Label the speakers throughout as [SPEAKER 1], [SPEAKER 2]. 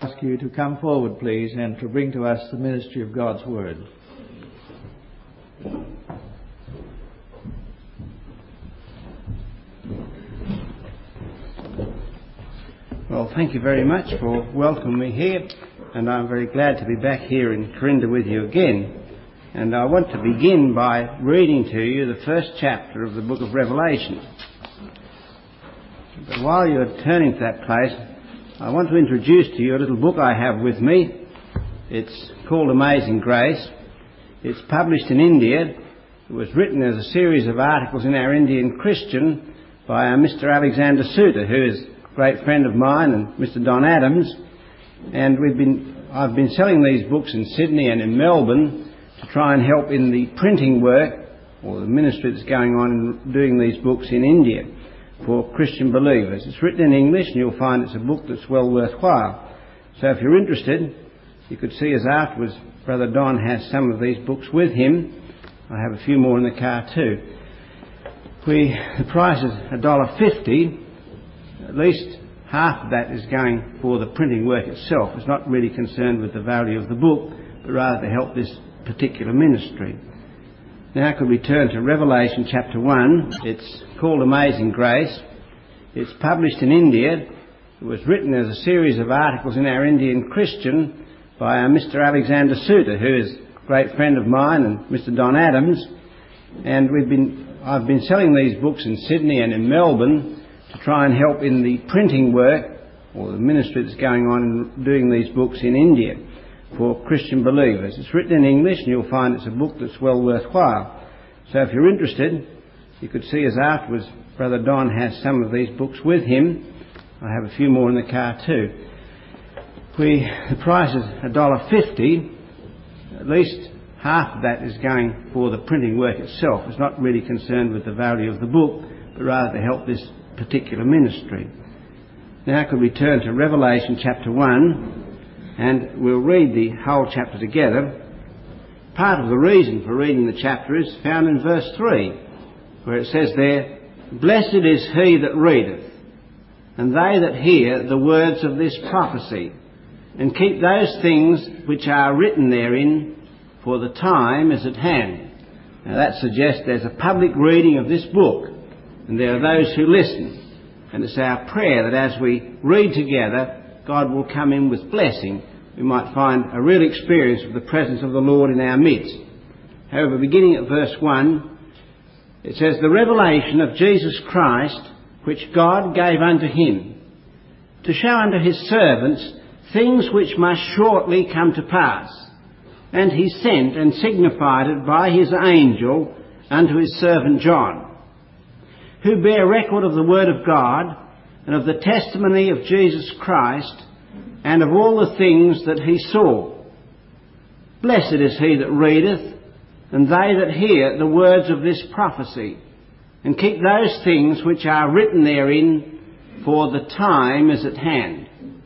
[SPEAKER 1] ask you to come forward, please, and to bring to us the ministry of God's Word.
[SPEAKER 2] Well, thank you very much for welcoming me here, and I'm very glad to be back here in Corinda with you again. And I want to begin by reading to you the first chapter of the book of Revelation. But while you're turning to that place, I want to introduce to you a little book I have with me. It's called Amazing Grace. It's published in India. It was written as a series of articles in our Indian Christian by Mr. Alexander Suter, who is a great friend of mine, and Mr. Don Adams. And I've been selling these books in Sydney and in Melbourne to try and help in the printing work or the ministry that's going on in doing these books in India for Christian believers. It's written in English, and you'll find it's a book that's well worthwhile. So if you're interested, you could see us afterwards. Brother Don has some of these books with him. I have a few more in the car too. The price is $1.50. At least half of that is going for the printing work itself. It's not really concerned with the value of the book, but rather to help this particular ministry. Now could we turn to Revelation chapter 1. It's called Amazing Grace. It's published in India. It was written as a series of articles in our Indian Christian by Mr. Alexander Suter, who is a great friend of mine, and Mr. Don Adams. And I've been selling these books in Sydney and in Melbourne to try and help in the printing work or the ministry that's going on in doing these books in India for Christian believers. It's written in English, and you'll find it's a book that's well worthwhile. So if you're interested, you could see us afterwards. Brother Don has some of these books with him. I have a few more in the car too. The price is $1.50. At least half of that is going for the printing work itself. It's not really concerned with the value of the book, but rather to help this particular ministry. Now could we turn to Revelation chapter 1, and we'll read the whole chapter together. Part of the reason for reading the chapter is found in verse 3, where it says there, "Blessed is he that readeth, and they that hear the words of this prophecy, and keep those things which are written therein, for the time is at hand." Now that suggests there's a public reading of this book, and there are those who listen. And it's our prayer that as we read together, God will come in with blessing. We might find a real experience of the presence of the Lord in our midst. However, beginning at verse 1, it says, "The revelation of Jesus Christ, which God gave unto him, to show unto his servants things which must shortly come to pass. And he sent and signified it by his angel unto his servant John, who bear record of the word of God, and of the testimony of Jesus Christ, and of all the things that he saw. Blessed is he that readeth, and they that hear the words of this prophecy, and keep those things which are written therein, for the time is at hand.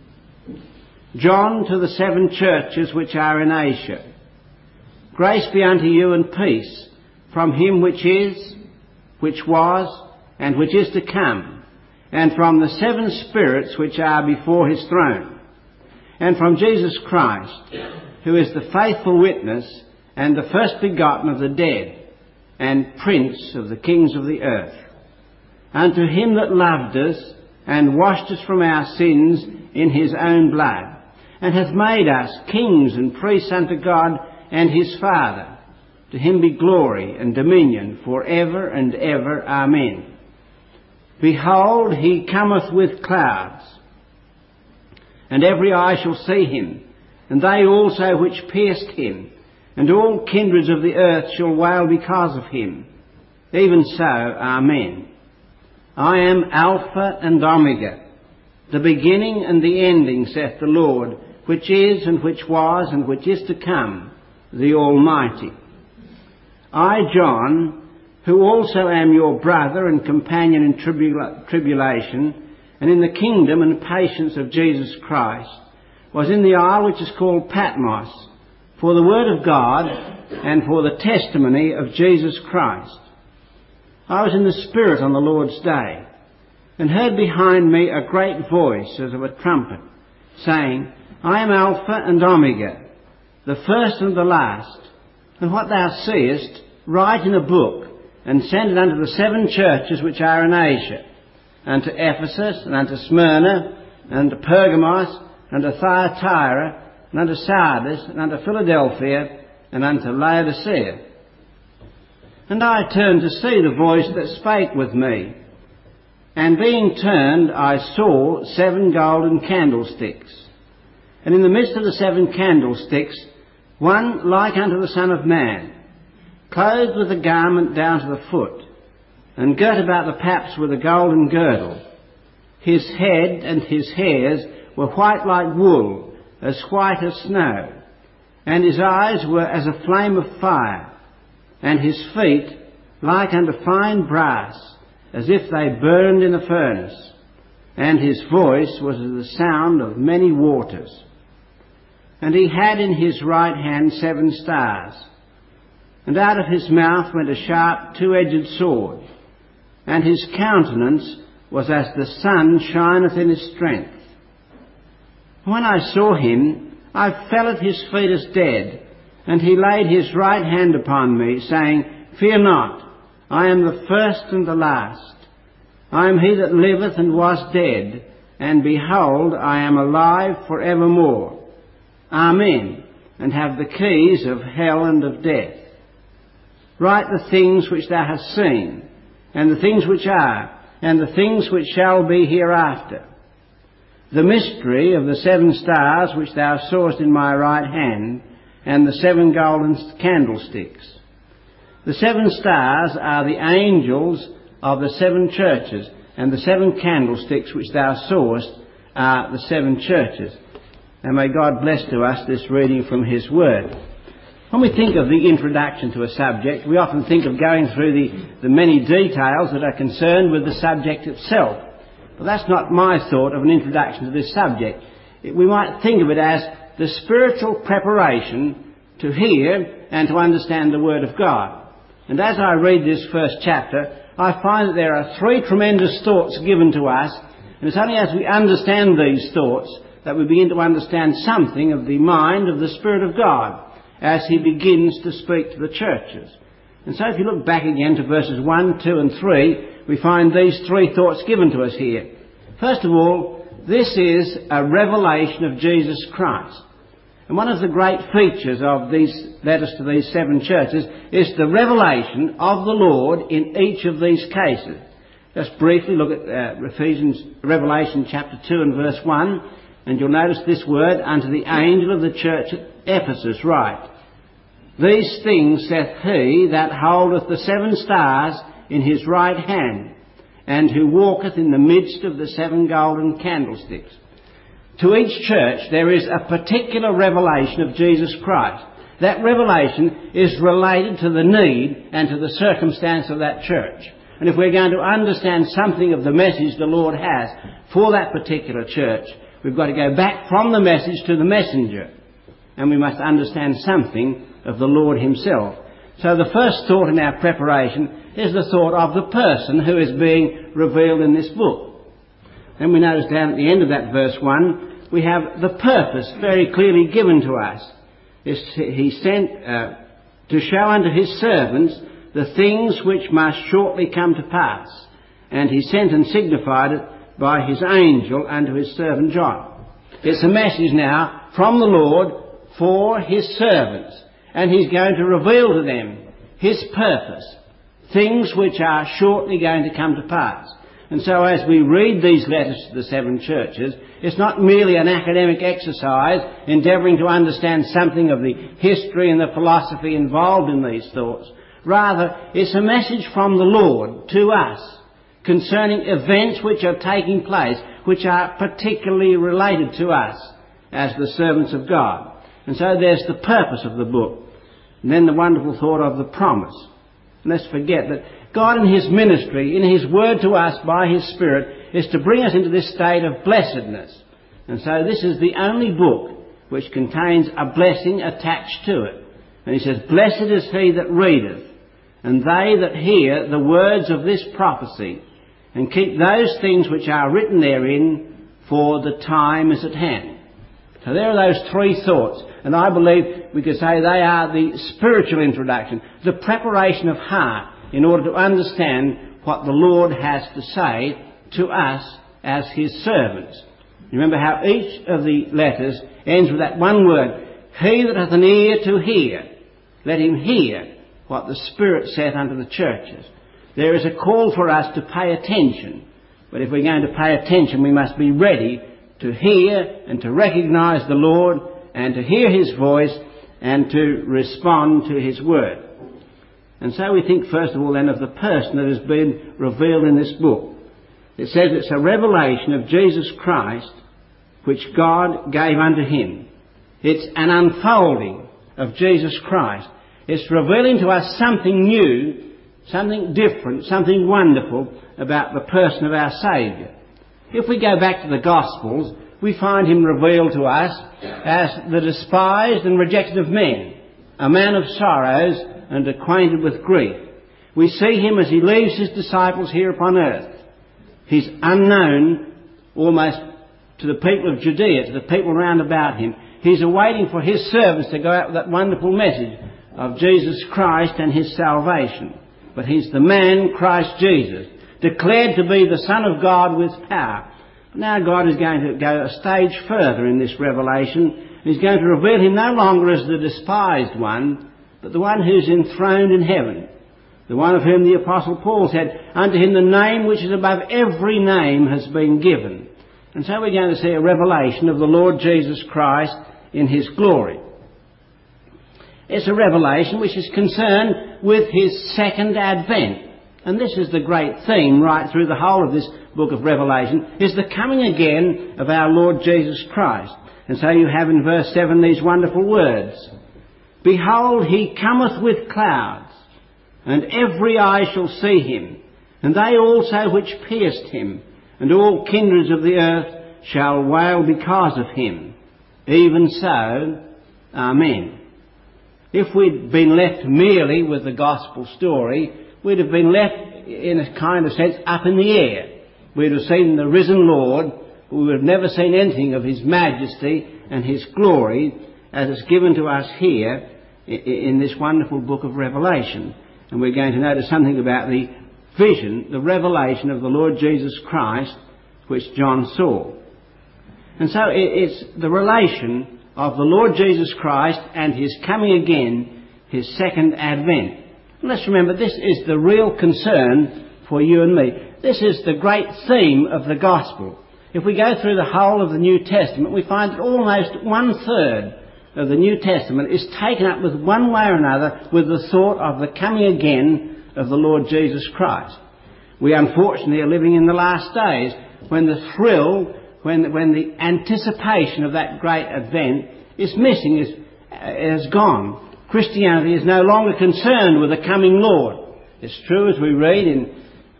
[SPEAKER 2] John, to the 7 churches which are in Asia. Grace be unto you and peace from him which is, which was, and which is to come, and from the 7 spirits which are before his throne, and from Jesus Christ, who is the faithful witness, and the first begotten of the dead, and prince of the kings of the earth. Unto him that loved us, and washed us from our sins in his own blood, and hath made us kings and priests unto God and his Father. To him be glory and dominion for ever and ever. Amen. Behold, he cometh with clouds, and every eye shall see him, and they also which pierced him, and all kindreds of the earth shall wail because of him. Even so, Amen. I am Alpha and Omega, the beginning and the ending, saith the Lord, which is, and which was, and which is to come, the Almighty. I, John, who also am your brother and companion in tribulation, and in the kingdom and patience of Jesus Christ, was in the isle which is called Patmos, for the word of God and for the testimony of Jesus Christ. I was in the Spirit on the Lord's day, and heard behind me a great voice as of a trumpet, saying, I am Alpha and Omega, the first and the last. And what thou seest, write in a book, and send it unto the 7 churches which are in Asia, unto Ephesus, and unto Smyrna, and unto Pergamos, and unto Thyatira, and unto Sardis, and unto Philadelphia, and unto Laodicea. And I turned to see the voice that spake with me. And being turned, I saw 7 golden candlesticks. And in the midst of the 7 candlesticks, one like unto the Son of Man, clothed with a garment down to the foot, and girt about the paps with a golden girdle. His head and his hairs were white like wool, as white as snow, and his eyes were as a flame of fire, and his feet like unto fine brass, as if they burned in a furnace, and his voice was as the sound of many waters. And he had in his right hand 7 stars, and out of his mouth went a sharp 2-edged sword, and his countenance was as the sun shineth in his strength. When I saw him, I fell at his feet as dead, and he laid his right hand upon me, saying, Fear not, I am the first and the last. I am he that liveth and was dead, and behold, I am alive for evermore. Amen, and have the keys of hell and of death. Write the things which thou hast seen, and the things which are, and the things which shall be hereafter. The mystery of the 7 stars which thou sawest in my right hand, and the 7 golden candlesticks. The 7 stars are the angels of the 7 churches, and the 7 candlesticks which thou sawest are the 7 churches. And may God bless to us this reading from His Word. When we think of the introduction to a subject, we often think of going through the many details that are concerned with the subject itself. But that's not my thought of an introduction to this subject. We might think of it as the spiritual preparation to hear and to understand the Word of God. And as I read this first chapter, I find that there are 3 tremendous thoughts given to us, and it's only as we understand these thoughts that we begin to understand something of the mind of the Spirit of God as He begins to speak to the churches. And so if you look back again to verses 1, 2 and 3, we find these 3 thoughts given to us here. First of all, this is a revelation of Jesus Christ. And one of the great features of these letters to these 7 churches is the revelation of the Lord in each of these cases. Just briefly look at Revelation chapter 2 and verse 1, and you'll notice this word, unto the angel of the church at Ephesus write, These things saith he that holdeth the 7 stars in his right hand, and who walketh in the midst of the 7 golden candlesticks. To each church there is a particular revelation of Jesus Christ. That revelation is related to the need and to the circumstance of that church. And if we're going to understand something of the message the Lord has for that particular church, we've got to go back from the message to the messenger. And we must understand something of the Lord Himself. So the first thought in our preparation is the thought of the person who is being revealed in this book. Then we notice down at the end of that verse 1, we have the purpose very clearly given to us. He sent to show unto His servants the things which must shortly come to pass. And He sent and signified it by His angel unto His servant John. It's a message now from the Lord for His servants. And He's going to reveal to them His purpose, things which are shortly going to come to pass. And so as we read these letters to the 7 churches, it's not merely an academic exercise endeavouring to understand something of the history and the philosophy involved in these thoughts. Rather, it's a message from the Lord to us concerning events which are taking place, which are particularly related to us as the servants of God. And so there's the purpose of the book. And then the wonderful thought of the promise. And let's forget that God in His ministry, in His word to us by His Spirit, is to bring us into this state of blessedness. And so this is the only book which contains a blessing attached to it. And He says, Blessed is he that readeth, and they that hear the words of this prophecy, and keep those things which are written therein, for the time is at hand. So there are those three thoughts, and I believe we could say they are the spiritual introduction, the preparation of heart in order to understand what the Lord has to say to us as His servants. You remember how each of the letters ends with that one word, he that hath an ear to hear, let him hear what the Spirit saith unto the churches. There is a call for us to pay attention, but if we're going to pay attention, we must be ready to hear and to recognise the Lord and to hear His voice and to respond to His word. And so we think first of all then of the person that has been revealed in this book. It says it's a revelation of Jesus Christ which God gave unto Him. It's an unfolding of Jesus Christ. It's revealing to us something new, something different, something wonderful about the person of our Saviour. If we go back to the Gospels, we find Him revealed to us as the despised and rejected of men, a man of sorrows and acquainted with grief. We see Him as He leaves His disciples here upon earth. He's unknown almost to the people of Judea, to the people round about Him. He's awaiting for His servants to go out with that wonderful message of Jesus Christ and His salvation. But He's the man, Christ Jesus, declared to be the Son of God with power. Now God is going to go a stage further in this revelation. He's going to reveal Him no longer as the despised one, but the one who's enthroned in heaven. The one of whom the Apostle Paul said, unto Him the name which is above every name has been given. And so we're going to see a revelation of the Lord Jesus Christ in His glory. It's a revelation which is concerned with His second advent. And this is the great theme right through the whole of this book of Revelation, is the coming again of our Lord Jesus Christ. And so you have in verse 7 these wonderful words, behold, He cometh with clouds, and every eye shall see Him, and they also which pierced Him, and all kindreds of the earth shall wail because of Him. Even so, Amen. If we'd been left merely with the gospel story, we'd have been left, in a kind of sense, up in the air. We'd have seen the risen Lord, but we would have never seen anything of His majesty and His glory as is given to us here in this wonderful book of Revelation. And we're going to notice something about the vision, the revelation of the Lord Jesus Christ, which John saw. And so it's the relation of the Lord Jesus Christ and His coming again, His second advent. And let's remember, this is the real concern for you and me. This is the great theme of the gospel. If we go through the whole of the New Testament, we find that almost 1/3 of the New Testament is taken up with one way or another with the thought of the coming again of the Lord Jesus Christ. We unfortunately are living in the last days when the thrill, when the anticipation of that great event is missing, is gone. Christianity is no longer concerned with the coming Lord. It's true, as we read in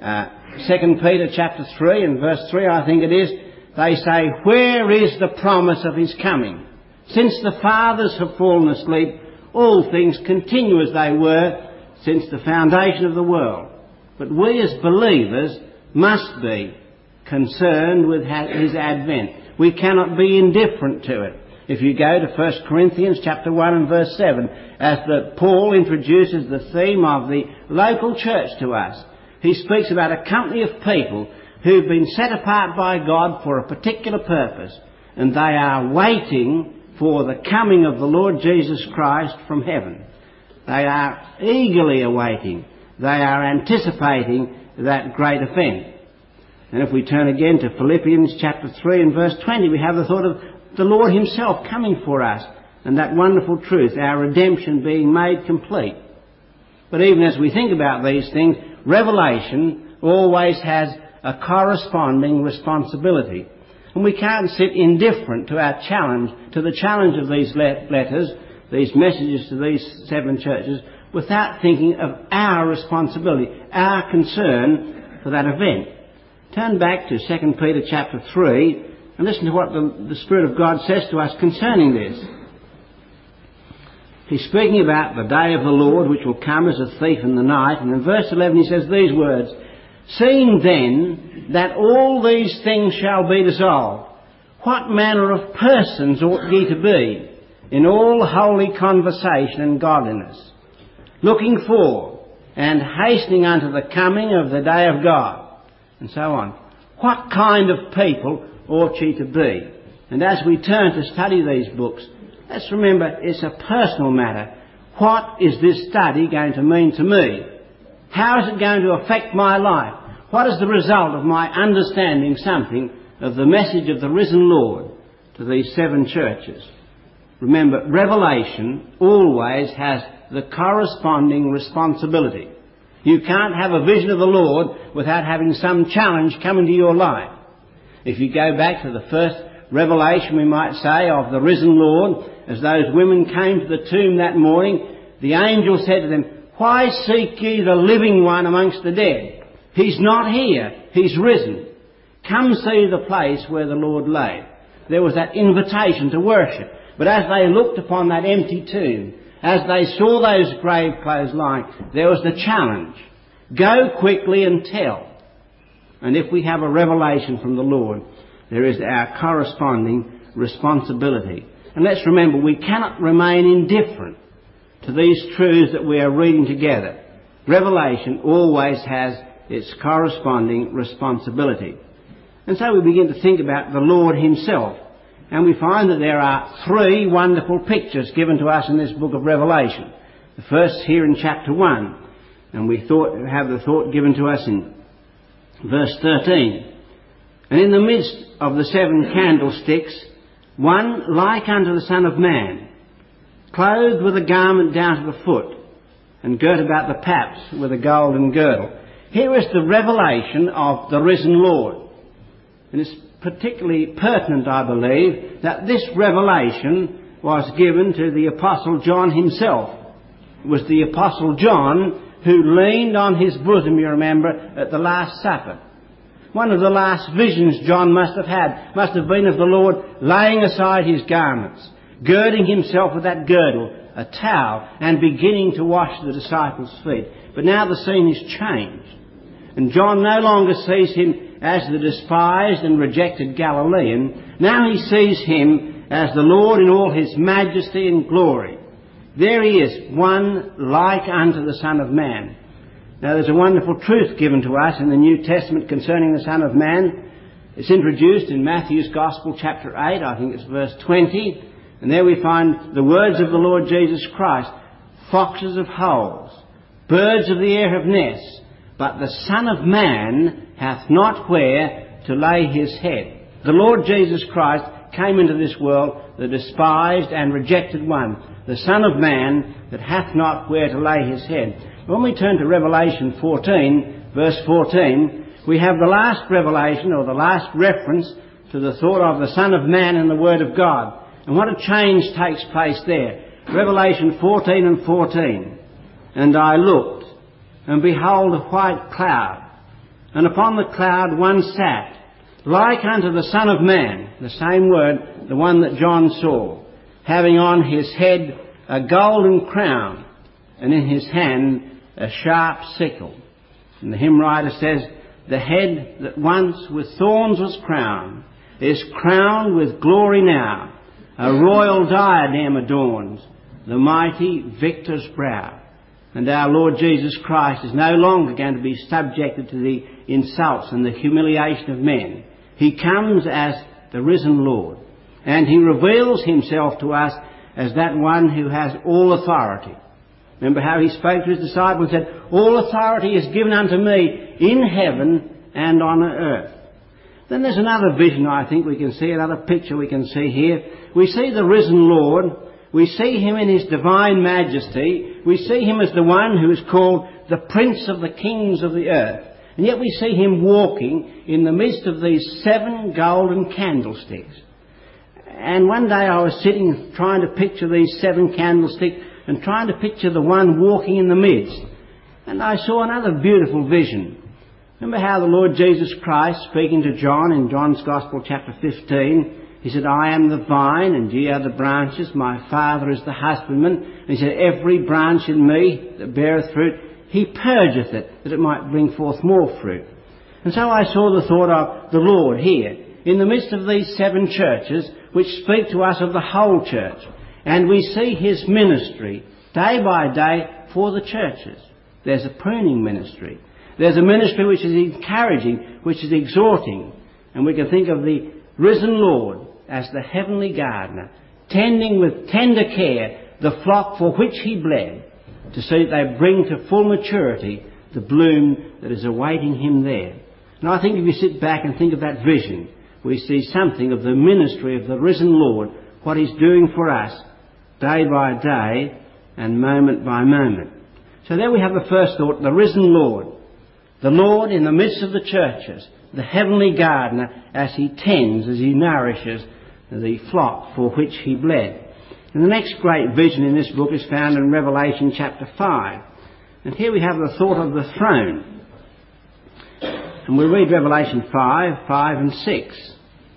[SPEAKER 2] 2 Peter chapter 3 and verse 3, I think it is, they say, where is the promise of His coming? Since the fathers have fallen asleep, all things continue as they were since the foundation of the world. But we as believers must be concerned with His advent. We cannot be indifferent to it. If you go to 1 Corinthians chapter 1 and verse 7, as Paul introduces the theme of the local church to us, he speaks about a company of people who've been set apart by God for a particular purpose, and they are waiting for the coming of the Lord Jesus Christ from heaven. They are eagerly awaiting. They are anticipating that great event. And if we turn again to Philippians chapter 3 and verse 20, we have the thought of the Lord Himself coming for us, and that wonderful truth, our redemption being made complete. But even as we think about these things, Revelation always has a corresponding responsibility. And we can't sit indifferent to our challenge, to the challenge of these letters, these messages to these 7 churches, without thinking of our responsibility, our concern for that event. Turn back to 2 Peter chapter 3 and listen to what the Spirit of God says to us concerning this. He's speaking about the day of the Lord, which will come as a thief in the night. And in verse 11 he says these words, seeing then that all these things shall be dissolved, what manner of persons ought ye to be in all holy conversation and godliness, looking for and hastening unto the coming of the day of God, and so on. What kind of people ought ye to be? And as we turn to study these books, let's remember it's a personal matter. What is this study going to mean to me? How is it going to affect my life? What is the result of my understanding something of the message of the risen Lord to these 7 churches? Remember, revelation always has the corresponding responsibility. You can't have a vision of the Lord without having some challenge come into your life. If you go back to the first revelation, we might say, of the risen Lord, as those women came to the tomb that morning, the angel said to them, "Why seek ye the living one amongst the dead? He's not here, he's risen. Come see the place where the Lord lay." There was that invitation to worship. But as they looked upon that empty tomb, as they saw those grave clothes lying, there was the challenge. Go quickly and tell. And if we have a revelation from the Lord, there is our corresponding responsibility. And let's remember, we cannot remain indifferent to these truths that we are reading together. Revelation always has its corresponding responsibility. And so we begin to think about the Lord himself. And we find that there are 3 wonderful pictures given to us in this book of Revelation. The first here in chapter 1. And we have the thought given to us in verse 13. "And in the midst of the 7 candlesticks, one like unto the Son of Man, clothed with a garment down to the foot, and girt about the paps with a golden girdle." Here is the revelation of the risen Lord. And it's particularly pertinent, I believe, that this revelation was given to the Apostle John himself. It was the Apostle John who leaned on his bosom, you remember, at the Last Supper. One of the last visions John must have been of the Lord laying aside his garments, girding himself with that girdle, a towel, and beginning to wash the disciples' feet. But now the scene is changed. And John no longer sees him as the despised and rejected Galilean. Now he sees him as the Lord in all his majesty and glory. There he is, one like unto the Son of Man. Now there's a wonderful truth given to us in the New Testament concerning the Son of Man. It's introduced in Matthew's Gospel chapter 8, I think it's verse 20. And there we find the words of the Lord Jesus Christ. "Foxes have holes, birds of the air have nests, but the Son of Man hath not where to lay his head." The Lord Jesus Christ came into this world, the despised and rejected one, the Son of Man that hath not where to lay his head. When we turn to Revelation 14, verse 14, we have the last revelation, or the last reference to the thought of the Son of Man in the Word of God. And what a change takes place there. Revelation 14 and 14. "And I looked, and behold a white cloud, and upon the cloud one sat, like unto the Son of Man," the same word, the one that John saw, "having on his head a golden crown, and in his hand a sharp sickle." And the hymn writer says, "The head that once with thorns was crowned, is crowned with glory now. A royal diadem adorns the mighty victor's brow." And our Lord Jesus Christ is no longer going to be subjected to the insults and the humiliation of men. He comes as the risen Lord, and he reveals himself to us as that one who has all authority. Remember how he spoke to his disciples and said, "All authority is given unto me in heaven and on earth." Then there's another vision I think we can see, another picture we can see here. We see the risen Lord. We see him in his divine majesty. We see him as the one who is called the Prince of the Kings of the earth. And yet we see him walking in the midst of these 7 golden candlesticks. And one day I was sitting trying to picture these 7 candlesticks and trying to picture the one walking in the midst. And I saw another beautiful vision. Remember how the Lord Jesus Christ, speaking to John in John's Gospel chapter 15, he said, "I am the vine, and ye are the branches. My Father is the husbandman." And he said, "Every branch in me that beareth fruit, he purgeth it, that it might bring forth more fruit." And so I saw the thought of the Lord here. in the midst of these 7 churches which speak to us of the whole church. And we see his ministry day by day for the churches. There's a pruning ministry. There's a ministry which is encouraging, which is exhorting. And we can think of the risen Lord as the heavenly gardener, tending with tender care the flock for which he bled, to see that they bring to full maturity the bloom that is awaiting him there. And I think if you sit back and think of that vision, we see something of the ministry of the risen Lord, what he's doing for us day by day and moment by moment. So there we have the first thought, the risen Lord. The Lord in the midst of the churches, the heavenly gardener, as he tends, as he nourishes the flock for which he bled. And the next great vision in this book is found in Revelation chapter 5. And here we have the thought of the throne. And we read Revelation 5, 5 and 6.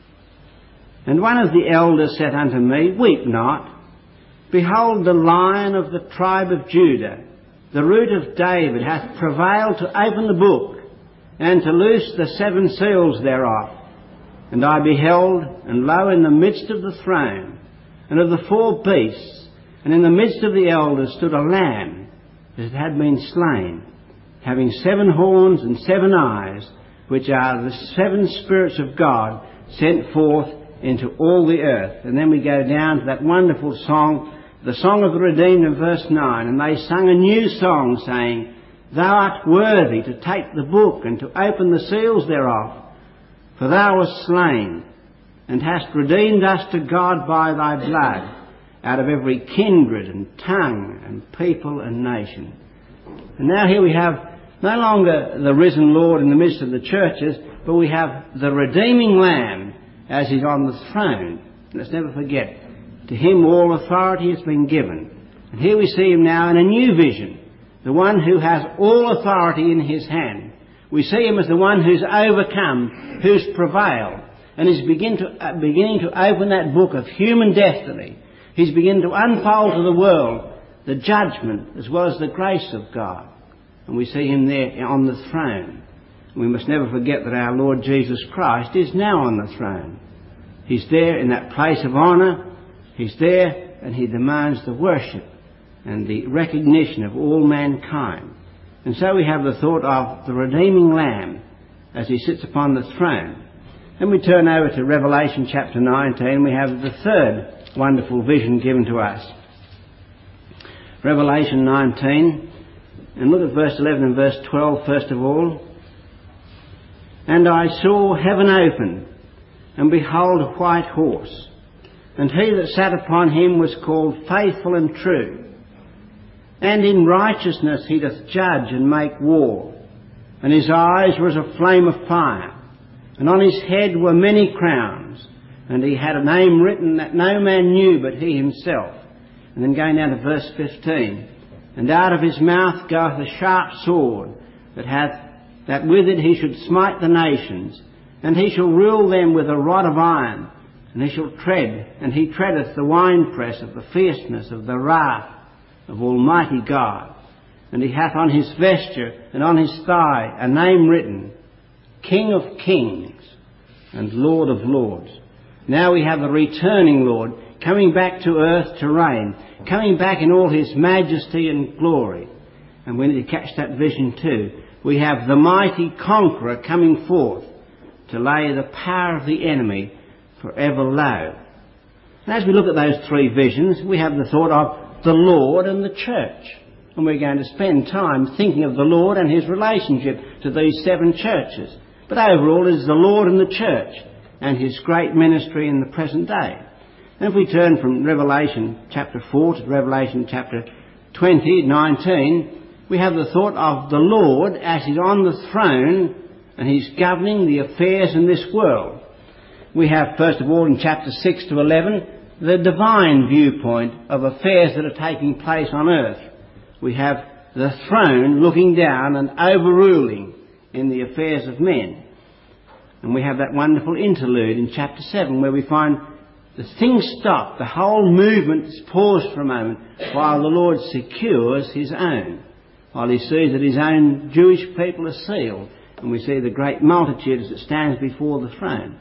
[SPEAKER 2] And one of the elders said unto me, Weep not. Behold, the Lion of the tribe of Judah, the Root of David, hath prevailed to open the book and to loose the 7 seals thereof. And I beheld, and lo, in the midst of the throne, and of the 4 beasts, and in the midst of the elders stood a lamb, as it had been slain, having 7 horns and 7 eyes, which are the 7 spirits of God sent forth into all the earth. And then we go down to that wonderful song, the Song of the Redeemed in verse 9. And they sung a new song, saying, Thou art worthy to take the book and to open the seals thereof. For thou wast slain, and hast redeemed us to God by thy blood, out of every kindred and tongue and people and nation. And now here we have no longer the risen Lord in the midst of the churches, but we have the redeeming Lamb as he's on the throne. Let's never forget, to him all authority has been given. And here we see him now in a new vision, the one who has all authority in his hand. We see him as the one who's overcome, who's prevailed, and is beginning to open that book of human destiny. He's beginning to unfold to the world the judgment as well as the grace of God. And we see him there on the throne. We must never forget that our Lord Jesus Christ is now on the throne. He's there in that place of honour. He's there and he demands the worship and the recognition of all mankind. And so we have the thought of the redeeming Lamb as he sits upon the throne. Then we turn over to Revelation chapter 19. We have the third wonderful vision given to us. Revelation 19. And look at verse 11 and verse 12 first of all. And I saw heaven open, and behold a white horse. And he that sat upon him was called Faithful and True. And in righteousness he doth judge and make war. And his eyes were as a flame of fire. And on his head were many crowns. And he had a name written that no man knew but he himself. And then going down to verse 15. And out of his mouth goeth a sharp sword, that with it he should smite the nations. And he shall rule them with a rod of iron. And he shall tread, and he treadeth the winepress of the fierceness of the wrath of Almighty God. And he hath on his vesture and on his thigh a name written, King of Kings and Lord of Lords. Now we have the returning Lord coming back to earth to reign, coming back in all his majesty and glory. And we need to catch that vision too. We have the mighty conqueror coming forth to lay the power of the enemy forever low. And as we look at those 3 visions, we have the thought of the Lord and the church. And we're going to spend time thinking of the Lord and his relationship to these 7 churches. But overall it is the Lord and the church and his great ministry in the present day. And if we turn from Revelation chapter 4 to Revelation chapter 19, we have the thought of the Lord as he's on the throne and he's governing the affairs in this world. We have, first of all, in chapter 6 to 11, the divine viewpoint of affairs that are taking place on earth. We have the throne looking down and overruling in the affairs of men. And we have that wonderful interlude in chapter 7 where we find the things stop, the whole movement is paused for a moment while the Lord secures his own, while he sees that his own Jewish people are sealed, and we see the great multitude as it stands before the throne.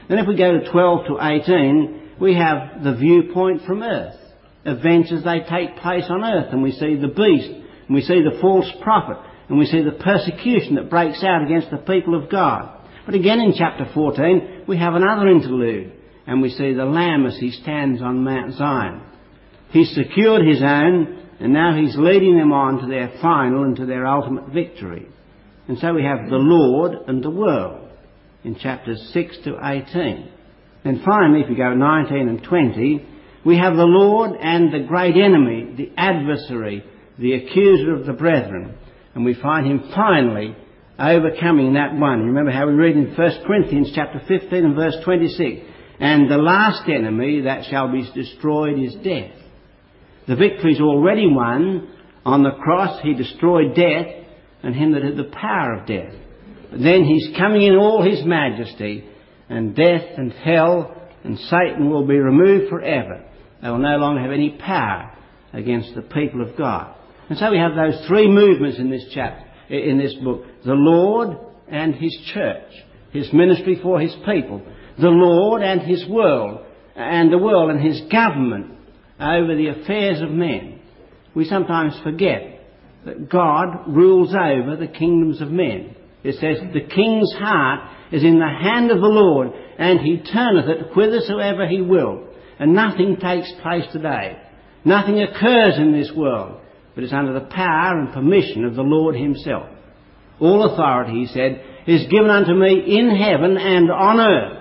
[SPEAKER 2] Then if we go to 12 to 18, we have the viewpoint from earth. Events as they take place on earth, and we see the beast, and we see the false prophet, and we see the persecution that breaks out against the people of God. But again in chapter 14, we have another interlude, and we see the Lamb as he stands on Mount Zion. He's secured his own, and now he's leading them on to their final and to their ultimate victory. And so we have the Lord and the world in chapters 6 to 18. And finally, if you go 19 and 20, we have the Lord and the great enemy, the adversary, the accuser of the brethren. And we find him finally overcoming that one. You remember how we read in 1 Corinthians chapter 15 and verse 26. And the last enemy that shall be destroyed is death. The victory's already won. On the cross he destroyed death and him that had the power of death. But then he's coming in all his majesty, and death and hell and Satan will be removed forever. They will no longer have any power against the people of God. And so we have those three movements in this chapter, in this book. The Lord and his church, his ministry for his people. The Lord and his world, and the world and his government over the affairs of men. We sometimes forget that God rules over the kingdoms of men. It says, the king's heart is in the hand of the Lord, and he turneth it whithersoever he will. And nothing takes place today. Nothing occurs in this world, but it's under the power and permission of the Lord himself. All authority, he said, is given unto me in heaven and on earth.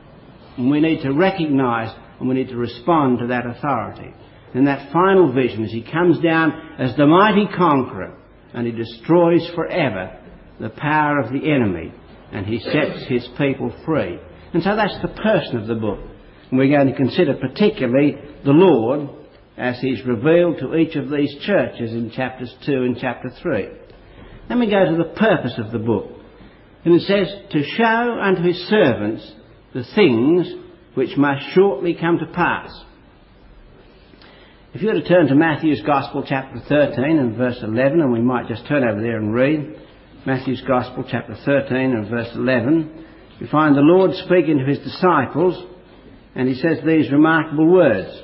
[SPEAKER 2] And we need to recognise and we need to respond to that authority. And that final vision as he comes down as the mighty conqueror, and he destroys forever the power of the enemy, and he sets his people free. And so that's the person of the book. And we're going to consider particularly the Lord as he's revealed to each of these churches in chapters 2 and chapter 3. Then we go to the purpose of the book. And it says, to show unto his servants the things which must shortly come to pass. If you were to turn to Matthew's Gospel chapter 13 and verse 11, and we might just turn over there and read Matthew's Gospel chapter 13 and verse 11, you find the Lord speaking to his disciples, and he says these remarkable words.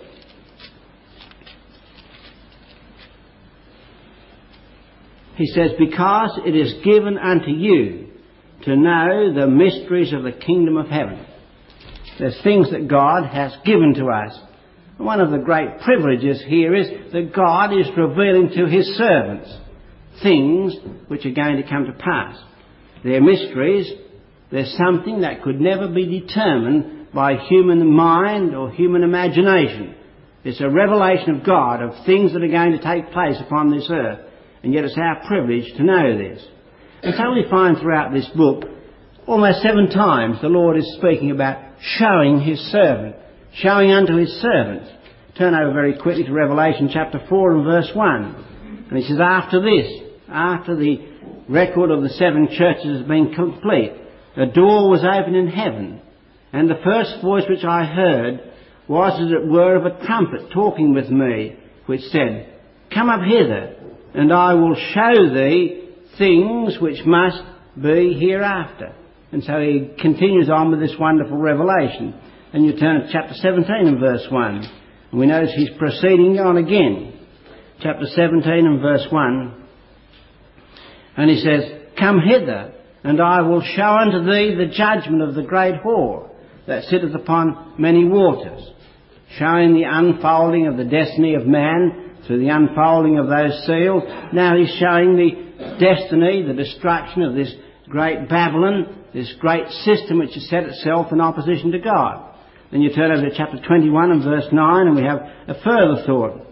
[SPEAKER 2] He says, because it is given unto you to know the mysteries of the kingdom of heaven. There's things that God has given to us. And one of the great privileges here is that God is revealing to his servants things which are going to come to pass. They're mysteries. They're something that could never be determined by human mind or human imagination. It's a revelation of God of things that are going to take place upon this earth. And yet it's our privilege to know this. And so we find throughout this book, almost 7 times the Lord is speaking about showing his servant, showing unto his servants. Turn over very quickly to Revelation chapter 4 and verse 1. And he says, after this, after the record of the 7 churches has been complete, a door was opened in heaven, and the first voice which I heard was as it were of a trumpet talking with me, which said, come up hither, and I will show thee things which must be hereafter. And so he continues on with this wonderful revelation. And you turn to chapter 17 and verse 1. And we notice he's proceeding on again. Chapter 17 and verse 1. And he says, come hither, and I will show unto thee the judgment of the great whore that sitteth upon many waters. Showing the unfolding of the destiny of man through the unfolding of those seals. Now he's showing the destiny, the destruction of this great Babylon, this great system which has set itself in opposition to God. Then you turn over to chapter 21 and verse 9, and we have a further thought.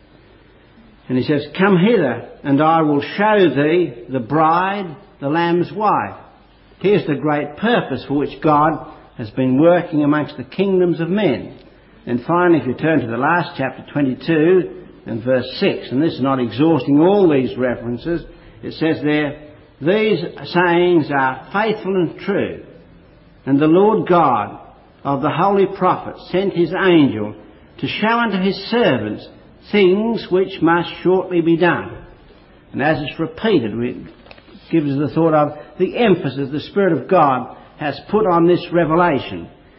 [SPEAKER 2] And he says, come hither, and I will show thee the bride, the Lamb's wife. Here's the great purpose for which God has been working amongst the kingdoms of men. And finally, if you turn to the last chapter, 22, and verse 6, and this is not exhausting all these references, it says there, these sayings are faithful and true, and the Lord God of the holy prophets sent his angel to show unto his servants things which must shortly be done. And as it's repeated, it gives us the thought of the emphasis the Spirit of God has put on this revelation.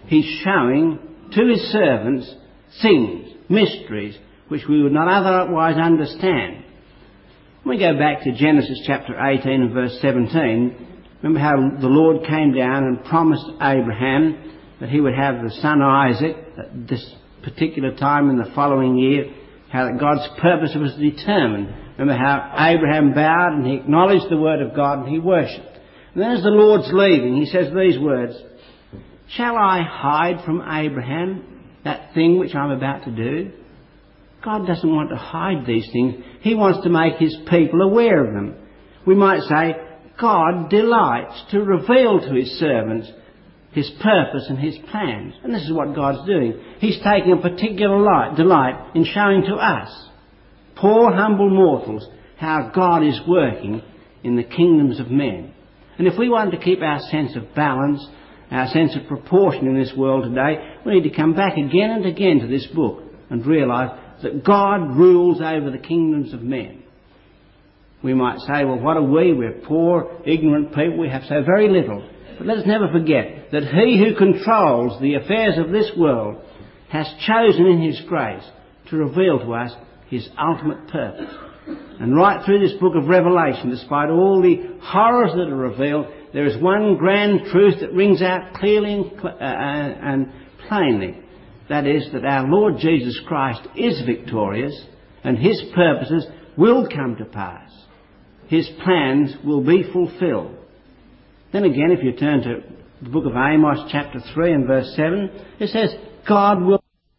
[SPEAKER 2] He's showing to his servants things, mysteries, which we would not otherwise understand. When we go back to Genesis chapter 18 and verse 17, remember how the Lord came down and promised Abraham that he would have the son Isaac at this particular time in the following year, how that God's purpose was determined. Remember how Abraham bowed and he acknowledged the word of God and he worshipped. And then as the Lord's leaving, he says these words, "Shall I hide from Abraham that thing which I'm about to do?" God doesn't want to hide these things. He wants to make his people aware of them. We might say God delights to reveal to his servants his purpose and his plans. And this is what God's doing. He's taking a particular delight in showing to us, poor humble mortals, how God is working in the kingdoms of men. And if we want to keep our sense of balance, our sense of proportion in this world today, we need to come back again and again to this book and realise that God rules over the kingdoms of men. We might say, well, what are we? We're poor, ignorant people. We have so very little. But let us never forget that he who controls the affairs of this world has chosen in his grace to reveal to us his ultimate purpose. And right through this book of Revelation, despite all the horrors that are revealed, there is one grand truth that rings out clearly and plainly. That is, that our Lord Jesus Christ is victorious and his purposes will come to pass. His plans will be fulfilled. Then again, if you turn to the book of Amos chapter 3 and verse 7, it says, God will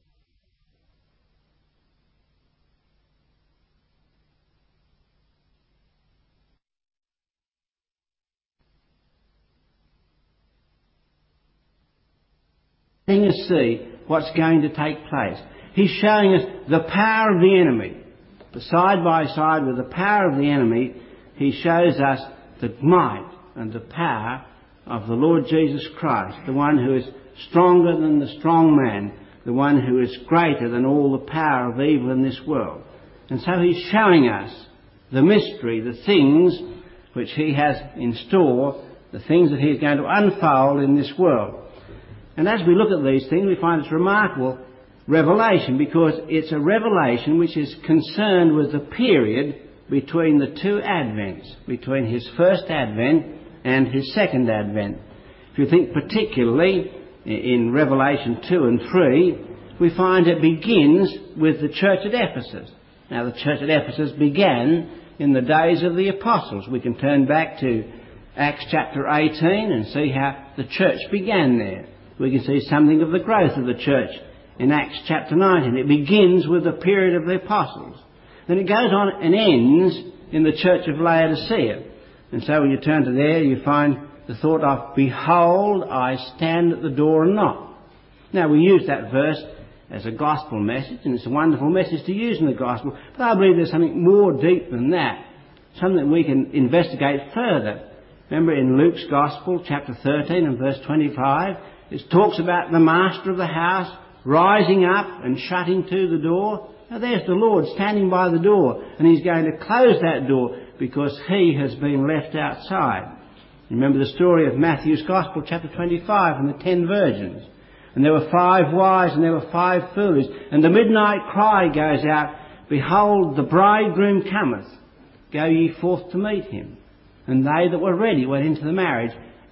[SPEAKER 2] letting us see what's going to take place. He's showing us the power of the enemy. But side by side with the power of the enemy, he shows us the might and the power of the Lord Jesus Christ, the one who is stronger than the strong man, the one who is greater than all the power of evil in this world. And so he's showing us the mystery, the things which he has in store, the things that he's going to unfold in this world. And as we look at these things, we find it's remarkable revelation, because it's a revelation which is concerned with the period between the two advents, between his first advent and his second advent. If you think particularly in Revelation 2 and 3, we find it begins with the church at Ephesus. Now, the church at Ephesus began in the days of the apostles. We can turn back to Acts chapter 18 and see how the church began there. We can see something of the growth of the church in Acts chapter 19. It begins with the period of the apostles. Then it goes on and ends in the church of Laodicea. And so when you turn to there, you find the thought of, "Behold, I stand at the door and knock." Now, we use that verse as a gospel message, and it's a wonderful message to use in the gospel. But I believe there's something more deep than that, something that we can investigate further. Remember in Luke's Gospel, chapter 13 and verse 25, it talks about the master of the house rising up and shutting to the door. Now there's the Lord standing by the door, and he's going to close that door because he has been left outside. Remember the story of Matthew's Gospel, chapter 25, and the 10 virgins. And there were 5 wise and there were 5 foolish. And the midnight cry goes out, "Behold, the bridegroom cometh. Go ye forth to meet him." And they that were ready went into the marriage,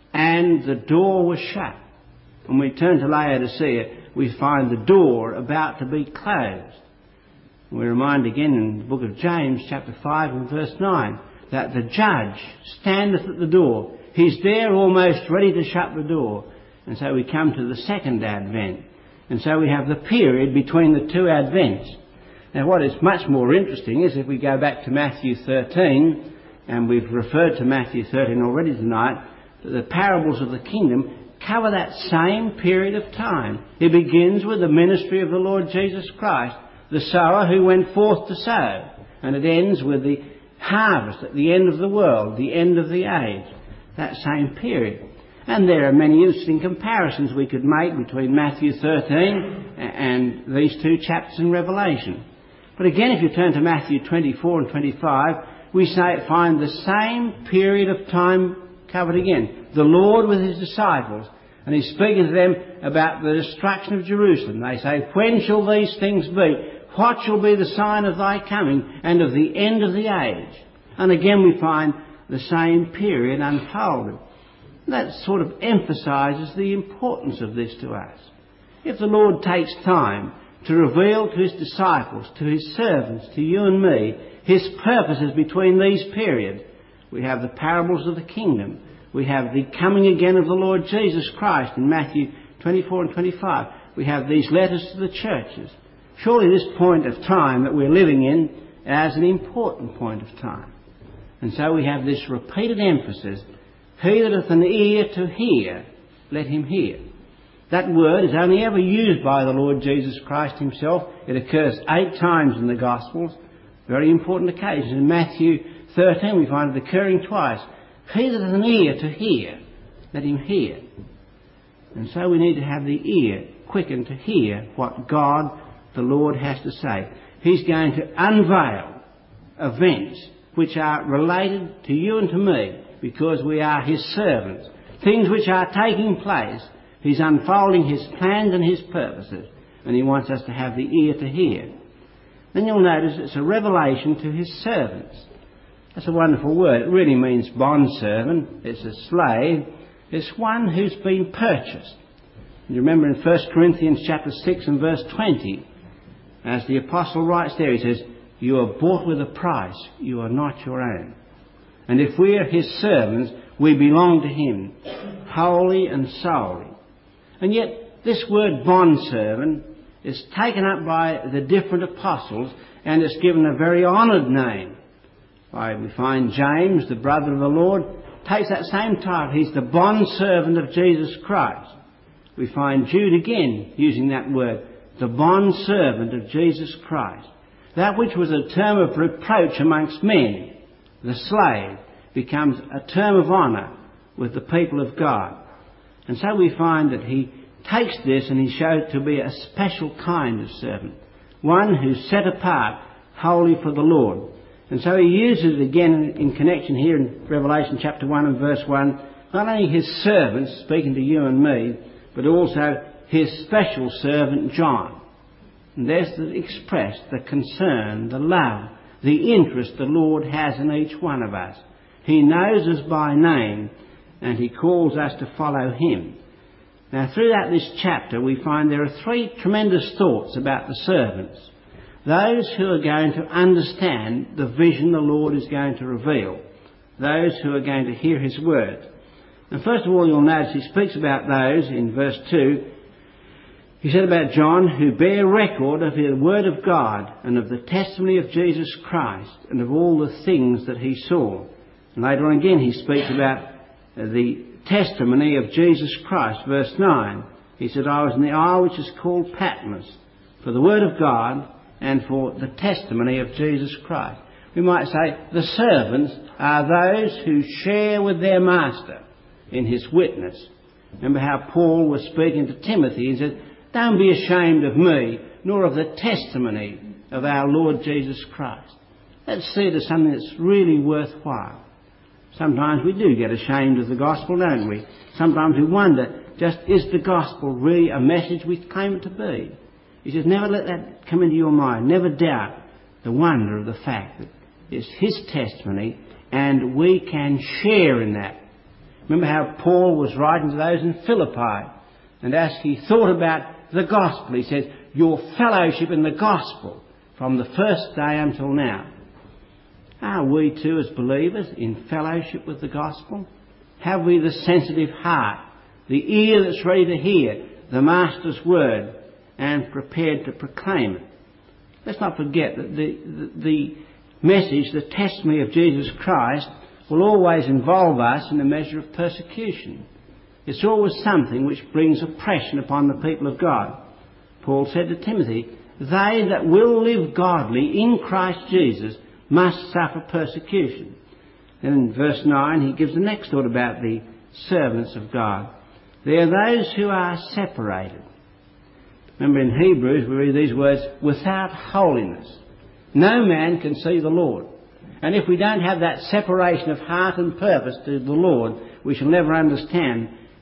[SPEAKER 2] and the door was shut. When we turn to Laodicea, we find the door about to be closed. We remind again in the book of James, chapter 5 and verse 9, that the judge standeth at the door. He's there almost ready to shut the door. And so we come to the second advent. And so we have the period between the two advents. Now what is much more interesting is if we go back to Matthew 13, and we've referred to Matthew 13 already tonight, that the parables of the kingdom cover that same period of time. It begins with the ministry of the Lord Jesus Christ, the sower who went forth to sow. And it ends with the harvest at the end of the world, the end of the age, that same period. And there are many interesting comparisons we could make between Matthew 13 and these two chapters in Revelation. But again, if you turn to Matthew 24 and 25, we find the same period of time covered again. The Lord with his disciples And he's speaking to them about the destruction of Jerusalem. They say, when shall these things be? What shall be the sign of thy coming and of the end of the age? And again we find the same period unfolded. That sort of emphasises the importance of this to us. If the Lord takes time to reveal to his disciples, to his servants, to you and me, his purposes between these periods, we have the parables of the kingdom. We have the coming again of the Lord Jesus Christ in Matthew 24 and 25. We have these letters to the churches. Surely this point of time that we're living in is an important point of time. And so we have this repeated emphasis, he that hath an ear to hear, let him hear. That word is only ever used by the Lord Jesus Christ himself. It occurs 8 times in the Gospels. Very important occasions. In Matthew 13 we find it occurring twice. He that hath an ear to hear, let him hear. And so we need to have the ear quickened to hear what God, the Lord, has to say. He's going to unveil events which are related to you and to me because we are his servants. Things which are taking place. He's unfolding his plans and his purposes, and he wants us to have the ear to hear. Then you'll notice it's a revelation to his servants. That's a wonderful word. It really means bondservant. It's a slave. It's one who's been purchased. You remember in 1 Corinthians chapter 6 and verse 20, as the apostle writes there, he says, you are bought with a price. You are not your own. And if we are his servants, we belong to him, wholly and solely. And yet this word bondservant is taken up by the different apostles and is given a very honoured name. We find James, the brother of the Lord, takes that same title. He's the bondservant of Jesus Christ. We find Jude again using that word, the bondservant of Jesus Christ. That which was a term of reproach amongst men, the slave, becomes a term of honour with the people of God. And so we find that he takes this and he shows it to be a special kind of servant, one who's set apart wholly for the Lord. And so he uses it again in connection here in Revelation chapter 1 and verse 1, not only his servants, speaking to you and me, but also his special servant John. And there's expressed the concern, the love, the interest the Lord has in each one of us. He knows us by name and he calls us to follow him. Now throughout this chapter we find there are 3 tremendous thoughts about the servants. Those who are going to understand the vision the Lord is going to reveal. Those who are going to hear his word. And first of all you'll notice he speaks about those in verse 2. He said about John, who bear record of the word of God and of the testimony of Jesus Christ and of all the things that he saw. And later on again he speaks about the testimony of Jesus Christ. Verse 9, he said, I was in the isle which is called Patmos for the word of God and for the testimony of Jesus Christ. We might say the servants are those who share with their master in his witness. Remember how Paul was speaking to Timothy and said, don't be ashamed of me, nor of the testimony of our Lord Jesus Christ. Let's see it as something that's really worthwhile. Sometimes we do get ashamed of the gospel, don't we? Sometimes we wonder, just is the gospel really a message we claim it to be? He says, never let that come into your mind. Never doubt the wonder of the fact that it's his testimony and we can share in that. Remember how Paul was writing to those in Philippi, and as he thought about the gospel, he said, your fellowship in the gospel from the first day until now. Are we too as believers in fellowship with the gospel? Have we the sensitive heart, the ear that's ready to hear the Master's word and prepared to proclaim it? Let's not forget that the message, the testimony of Jesus Christ will always involve us in a measure of persecution. It's always something which brings oppression upon the people of God. Paul said to Timothy, they that will live godly in Christ Jesus must suffer persecution. And in verse 9 he gives the next thought about the servants of God. They are those who are separated. Remember in Hebrews we read these words, without holiness no man can see the Lord. And if we don't have that separation of heart and purpose to the Lord, we shall never understand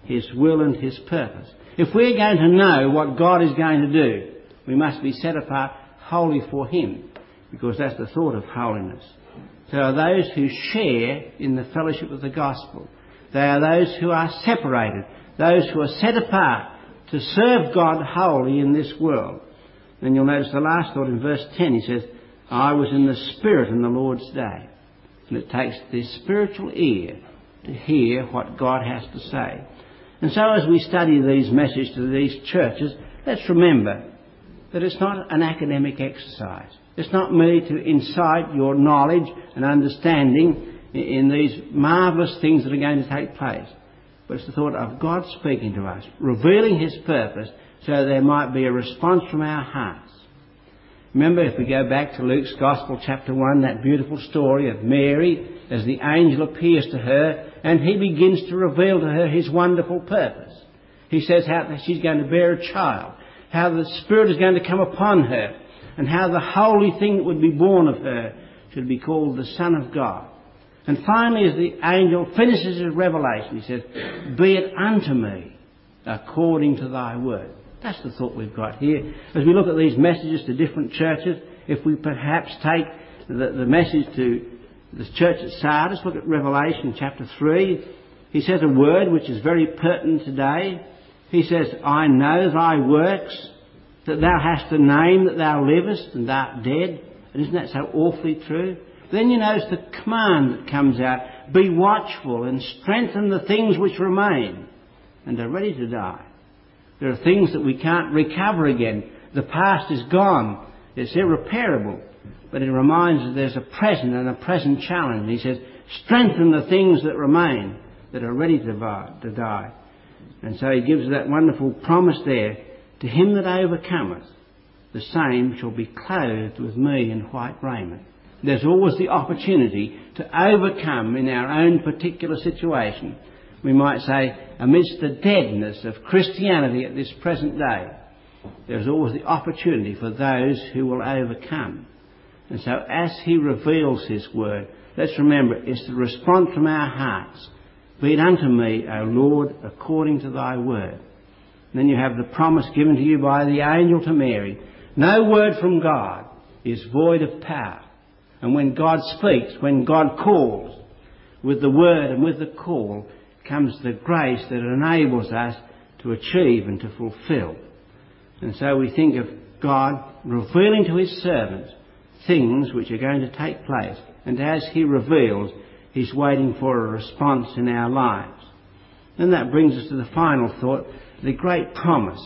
[SPEAKER 2] His will and His purpose. If we're going to know what God is going to do, we must be set apart wholly for Him, because that's the thought of holiness. So are those who share in the fellowship of the gospel. They are those who are separated, those who are set apart to serve God wholly in this world. Then you'll notice the last thought in verse 10, he says, I was in the Spirit in the Lord's day. And it takes the spiritual ear to hear what God has to say. And so as we study these messages to these churches, let's remember that it's not an academic exercise. It's not merely to incite your knowledge and understanding in these marvellous things that are going to take place. But it's the thought of God speaking to us, revealing His purpose, so there might be a response from our hearts. Remember, if we go back to Luke's Gospel, chapter 1, that beautiful story of Mary as the angel appears to her and he begins to reveal to her his wonderful purpose. He says how she's going to bear a child, how the Spirit is going to come upon her, and how the holy thing that would be born of her should be called the Son of God. And finally, as the angel finishes his revelation, he says, be it unto me according to thy word. That's the thought we've got here. As we look at these messages to different churches, if we perhaps take the message to the church at Sardis, look at Revelation chapter 3. He says a word which is very pertinent today. He says, I know thy works, that thou hast a name that thou livest and thou art dead. And isn't that so awfully true? Then you notice the command that comes out, be watchful and strengthen the things which remain and are ready to die. There are things that we can't recover again. The past is gone. It's irreparable. But it reminds us there's a present and a present challenge. He says, strengthen the things that remain, that are ready to die. And so he gives that wonderful promise there, to him that overcometh, the same shall be clothed with me in white raiment. There's always the opportunity to overcome in our own particular situation. We might say, amidst the deadness of Christianity at this present day, there's always the opportunity for those who will overcome. And so as he reveals his word, let's remember it's the response from our hearts. Be it unto me, O Lord, according to thy word. And then you have the promise given to you by the angel to Mary. No word from God is void of power. And when God speaks, when God calls, with the word and with the call comes the grace that enables us to achieve and to fulfill. And so we think of God revealing to his servants things which are going to take place. And as he reveals, he's waiting for a response in our lives. And that brings us to the final thought, the great promise.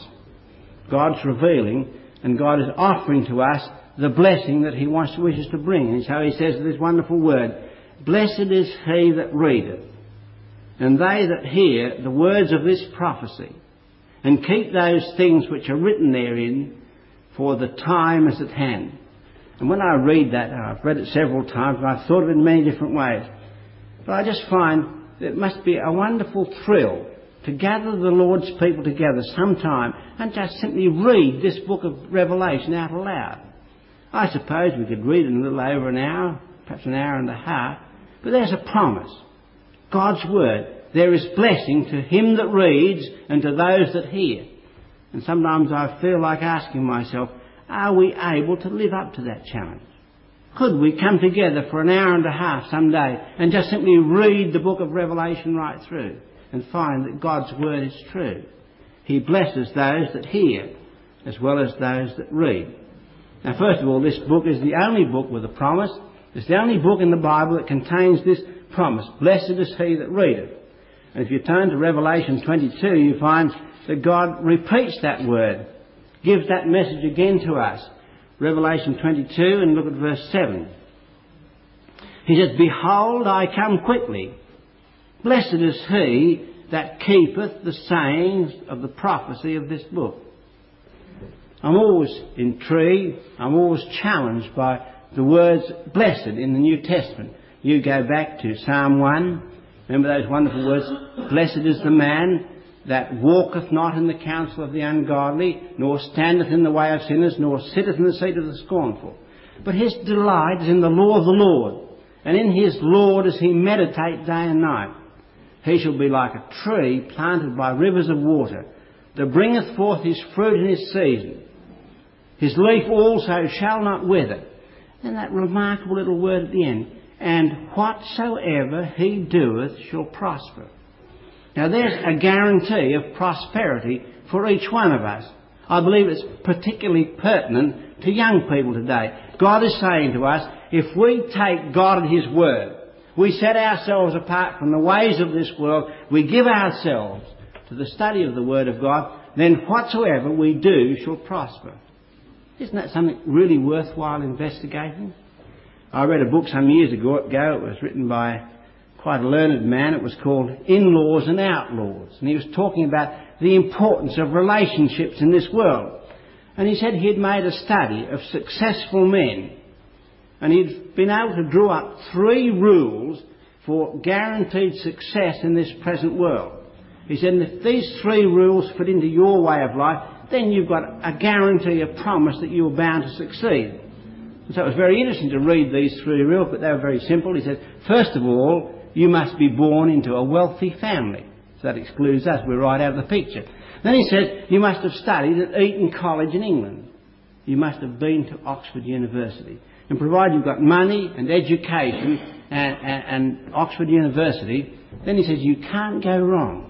[SPEAKER 2] God's revealing, and God is offering to us the blessing that he wishes to bring. And so he says this wonderful word, blessed is he that readeth, and they that hear the words of this prophecy, and keep those things which are written therein, for the time is at hand. And when I read that, I've read it several times, and I've thought of it in many different ways, but I just find that it must be a wonderful thrill to gather the Lord's people together sometime and just simply read this book of Revelation out aloud. I suppose we could read it in a little over an hour, perhaps an hour and a half, but there's a promise. God's word. There is blessing to him that reads and to those that hear. And sometimes I feel like asking myself, are we able to live up to that challenge? Could we come together for an hour and a half someday and just simply read the book of Revelation right through and find that God's word is true? He blesses those that hear as well as those that read. Now, first of all, this book is the only book with a promise. It's the only book in the Bible that contains this promise. Blessed is he that readeth. And if you turn to Revelation 22, you find that God repeats that word, gives that message again to us. Revelation 22, and look at verse 7. He says, behold, I come quickly. Blessed is he that keepeth the sayings of the prophecy of this book. I'm always intrigued, I'm always challenged by the words blessed in the New Testament. You go back to Psalm 1, remember those wonderful words, blessed is the man that walketh not in the counsel of the ungodly, nor standeth in the way of sinners, nor sitteth in the seat of the scornful. But his delight is in the law of the Lord, and in his law does he meditate day and night. He shall be like a tree planted by rivers of water, that bringeth forth his fruit in his season. His leaf also shall not wither. And that remarkable little word at the end. And whatsoever he doeth shall prosper. Now there's a guarantee of prosperity for each one of us. I believe it's particularly pertinent to young people today. God is saying to us, if we take God at his word, we set ourselves apart from the ways of this world, we give ourselves to the study of the Word of God, then whatsoever we do shall prosper. Isn't that something really worthwhile investigating? I read a book some years ago. It was written by quite a learned man. It was called In-Laws and Outlaws. And he was talking about the importance of relationships in this world. And he said he'd made a study of successful men. And he'd been able to draw up 3 rules for guaranteed success in this present world. He said, if these 3 rules fit into your way of life, then you've got a guarantee, a promise that you're bound to succeed. And so it was very interesting to read these 3 rules, but they were very simple. He said, first of all, you must be born into a wealthy family. So that excludes us. We're right out of the picture. Then he said, you must have studied at Eton College in England. You must have been to Oxford University. And provided you've got money and education and Oxford University, then he says you can't go wrong.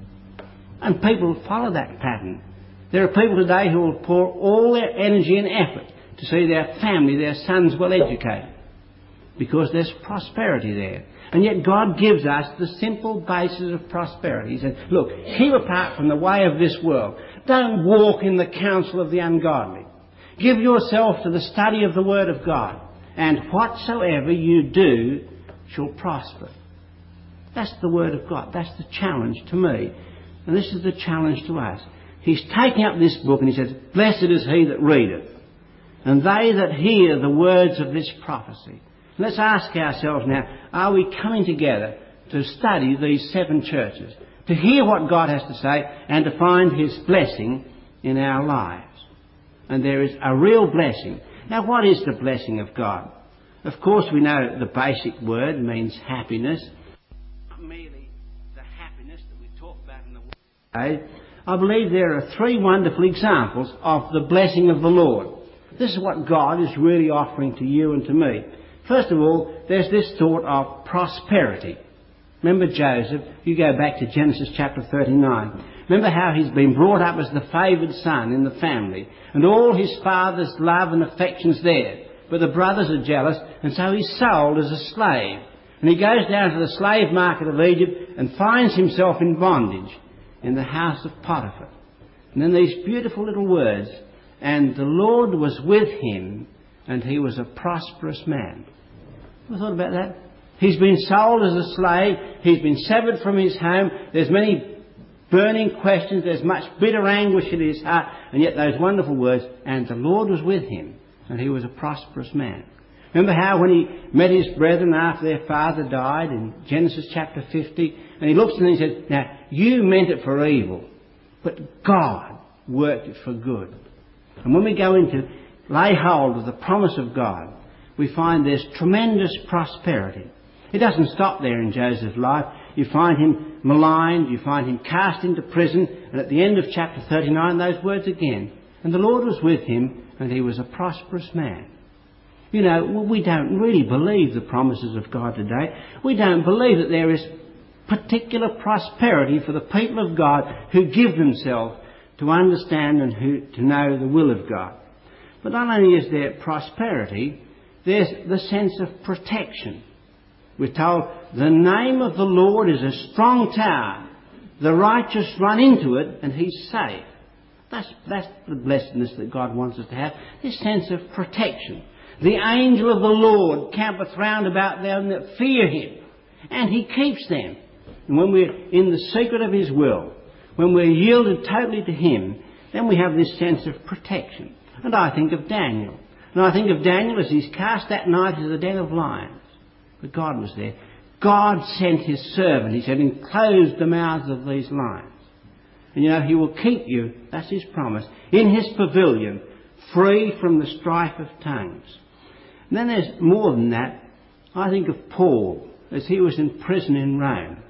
[SPEAKER 2] And people follow that pattern. There are people today who will pour all their energy and effort to see their family, their sons well educated, because there's prosperity there. And yet God gives us the simple basis of prosperity. He says, look, keep apart from the way of this world. Don't walk in the counsel of the ungodly. Give yourself to the study of the Word of God, and whatsoever you do shall prosper. That's the Word of God. That's the challenge to me. And this is the challenge to us. He's taking up this book and he says, blessed is he that readeth, and they that hear the words of this prophecy. Let's ask ourselves now, are we coming together to study these 7 churches, to hear what God has to say and to find his blessing in our lives? And there is a real blessing. Now, what is the blessing of God? Of course, we know the basic word means happiness. Not merely the happiness that we talk about in the Word. I believe there are 3 wonderful examples of the blessing of the Lord. This is what God is really offering to you and to me. First of all, there's this thought of prosperity. Remember Joseph? You go back to Genesis chapter 39. Remember how he's been brought up as the favoured son in the family, and all his father's love and affection's there. But the brothers are jealous, and so he's sold as a slave. And he goes down to the slave market of Egypt and finds himself in bondage in the house of Potiphar. And then these beautiful little words, and the Lord was with him, and he was a prosperous man. Ever thought about that? He's been sold as a slave. He's been severed from his home. There's many burning questions. There's much bitter anguish in his heart. And yet those wonderful words, and the Lord was with him, and he was a prosperous man. Remember how when he met his brethren after their father died in Genesis chapter 50, and he looks at them and he says, now, you meant it for evil, but God worked it for good. And when we go into lay hold of the promise of God, we find there's tremendous prosperity. It doesn't stop there in Joseph's life. You find him maligned, you find him cast into prison, and at the end of chapter 39, those words again, and the Lord was with him, and he was a prosperous man. You know, we don't really believe the promises of God today. We don't believe that there is particular prosperity for the people of God who give themselves to understand and to know the will of God. But not only is there prosperity, there's the sense of protection. We're told, the name of the Lord is a strong tower. The righteous run into it and he's safe. That's the blessedness that God wants us to have. This sense of protection. The angel of the Lord campeth round about them that fear him, and he keeps them. And when we're in the secret of his will, when we're yielded totally to him, then we have this sense of protection. And I think of Daniel. And I think of Daniel as he's cast that night into the den of lions. But God was there. God sent his servant, he said, and closed the mouths of these lions. And you know, he will keep you, that's his promise, in his pavilion, free from the strife of tongues. And then there's more than that. I think of Paul as he was in prison in Rome.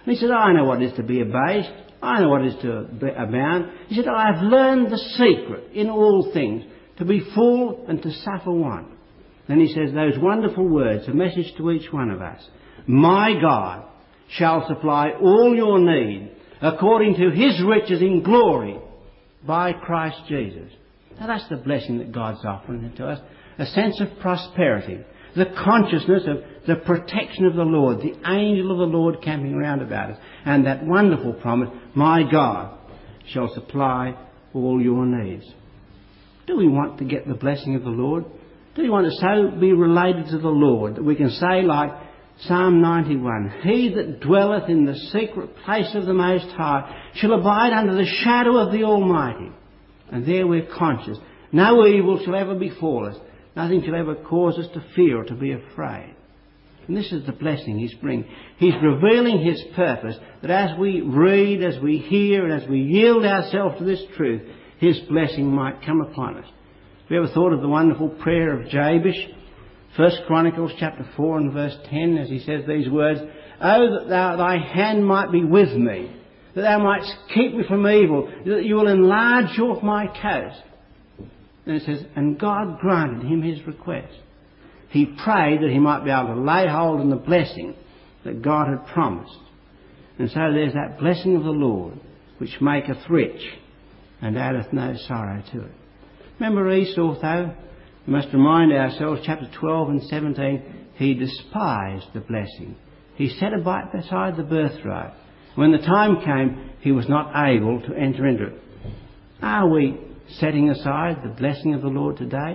[SPEAKER 2] And he said, I know what it is to be abased. I know what it is to abound. He said, I have learned the secret in all things, to be full and to suffer want. Then he says those wonderful words, a message to each one of us. My God shall supply all your need according to his riches in glory by Christ Jesus. Now that's the blessing that God's offering to us. A sense of prosperity. The consciousness of the protection of the Lord. The angel of the Lord camping round about us. And that wonderful promise, my God shall supply all your needs. Do we want to get the blessing of the Lord? Do we want to so be related to the Lord that we can say like Psalm 91, he that dwelleth in the secret place of the Most High shall abide under the shadow of the Almighty. And there we're conscious. No evil shall ever befall us. Nothing shall ever cause us to fear or to be afraid. And this is the blessing he's bringing. He's revealing his purpose that as we read, as we hear, and as we yield ourselves to this truth, his blessing might come upon us. Have you ever thought of the wonderful prayer of Jabez? 1 Chronicles chapter 4 and verse 10, as he says these words, Oh, that thy hand might be with me, that thou mightst keep me from evil, that you will enlarge my coast. And it says, and God granted him his request. He prayed that he might be able to lay hold on the blessing that God had promised. And so there's that blessing of the Lord, which maketh rich and addeth no sorrow to it. Remember Esau, though? We must remind ourselves, chapter 12 and 17, he despised the blessing. He set aside the birthright. When the time came, he was not able to enter into it. Are we setting aside the blessing of the Lord today?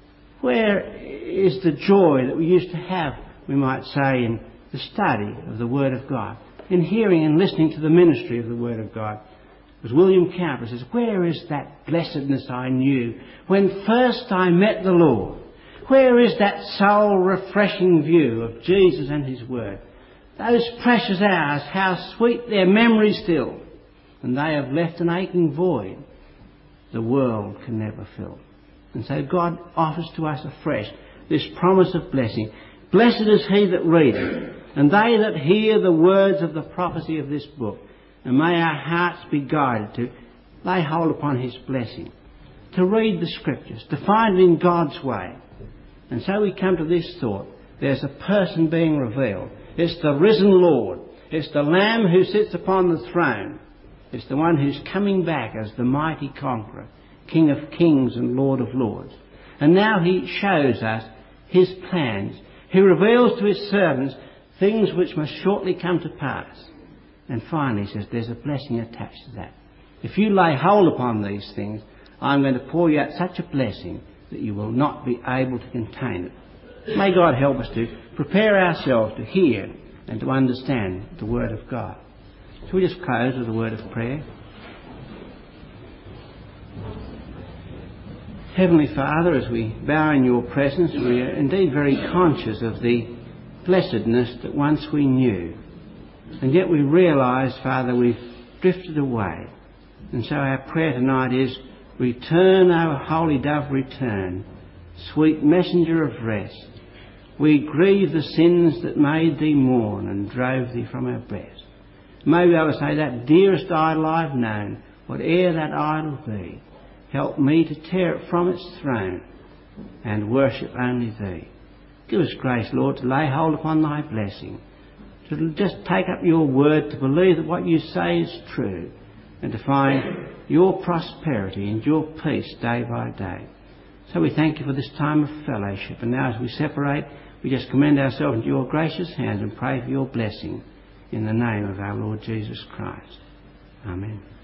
[SPEAKER 2] Where is the joy that we used to have, we might say, in the study of the Word of God, in hearing and listening to the ministry of the Word of God? As William Cowper says, where is that blessedness I knew when first I met the Lord? Where is that soul-refreshing view of Jesus and his Word? Those precious hours, how sweet their memory still, and they have left an aching void the world can never fill. And so God offers to us afresh this promise of blessing. Blessed is he that readeth, and they that hear the words of the prophecy of this book. And may our hearts be guided to lay hold upon his blessing, to read the Scriptures, to find it in God's way. And so we come to this thought. There's a person being revealed. It's the risen Lord. It's the Lamb who sits upon the throne. It's the one who's coming back as the mighty conqueror, King of kings and Lord of lords. And now he shows us his plans. He reveals to his servants things which must shortly come to pass. And finally he says there's a blessing attached to that. If you lay hold upon these things, I'm going to pour you out such a blessing that you will not be able to contain it. May God help us to prepare ourselves to hear and to understand the Word of God. Shall we just close with a word of prayer? Heavenly Father, as we bow in your presence, we are indeed very conscious of the blessedness that once we knew. And yet we realise, Father, we've drifted away. And so our prayer tonight is, return, O Holy Dove, return, sweet messenger of rest. We grieve the sins that made thee mourn and drove thee from our breast. Maybe I would say that dearest idol I've known, whate'er that idol be, help me to tear it from its throne and worship only thee. Give us grace, Lord, to lay hold upon thy blessing, to just take up your word, to believe that what you say is true, and to find your prosperity and your peace day by day. So we thank you for this time of fellowship. And now as we separate, we just commend ourselves into your gracious hands and pray for your blessing in the name of our Lord Jesus Christ. Amen.